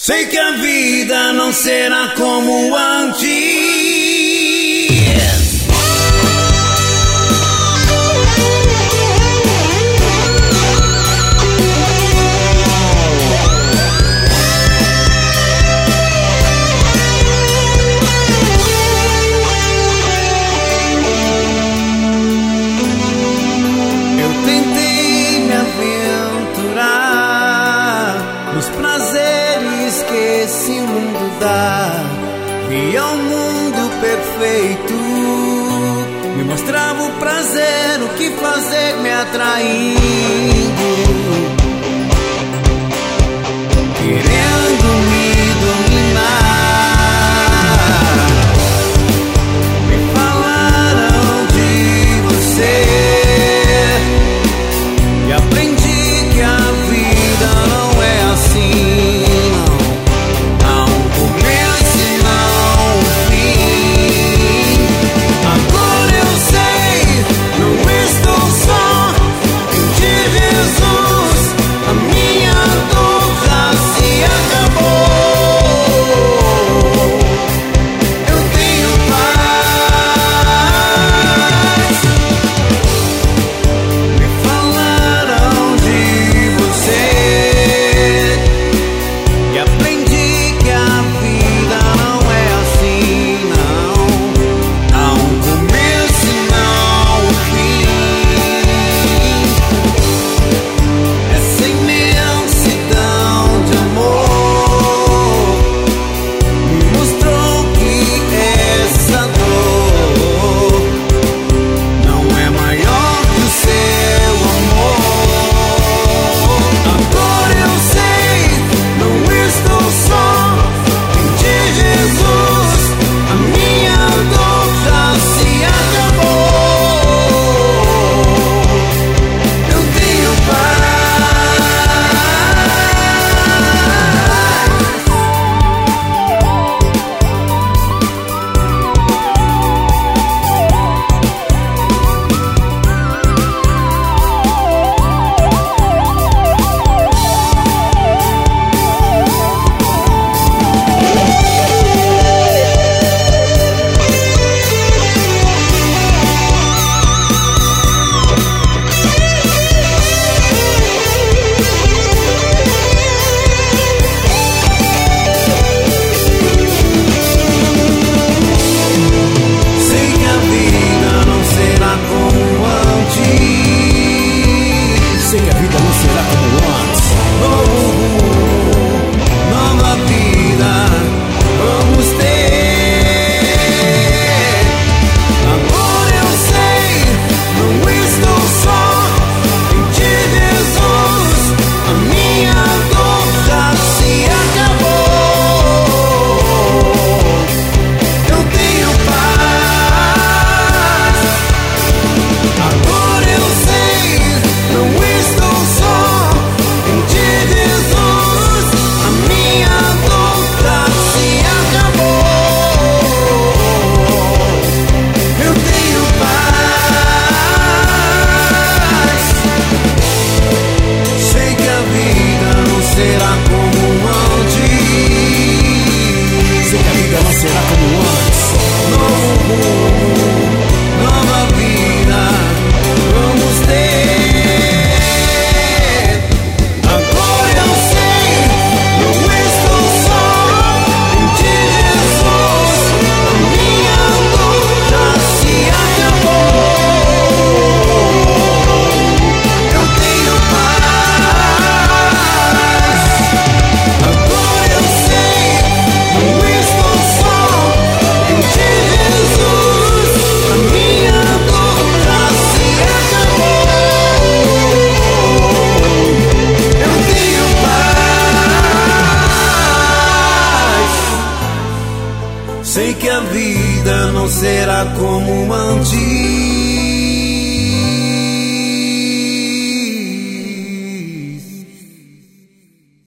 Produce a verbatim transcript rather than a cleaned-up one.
Sei que a vida não será como antes. Eu tentei me aventurar nos prazeres que esse mundo dá. Via um mundo perfeito, me mostrava o prazer, o que fazer me atraindo, querendo me dominar. Me falaram de você e aprendi que a vida não é assim. Não, não começo e não fim. Agora eu sei, não estou só em ti, Jesus. A minha dor já se acabou. Eu tenho paz. Me falaram de você e aprendi que a vida não é assim. Não, não começo e não fim. Essa imensidão de amor me mostrou que essa dor não é maior que o seu amor. Agora eu sei, não estou só em ti, Jesus. A minha dor já se acabou. Eu tenho paz. Sei que a vida não será como antes. Sei que a vida não será como antes. Novo rumo, nova vida vamos ter. Agora eu sei, não estou só em ti, Jesus. A minha dor já se acabou. Eu tenho paz. Agora eu sei, não estou só em ti, Jesus. A minha dor já se acabou. Eu tenho paz. Sei que a vida não será como antes. Sei que a vida não será como antes. Novo rumo, nova vida vamos ter. Agora eu sei, não estou só em ti, Jesus. A minha dor já se acabou. Eu tenho paz. Agora eu sei, não estou só em ti, Jesus. A minha dor já se acabou. Eu tenho paz. Sei que a vida não será como antes.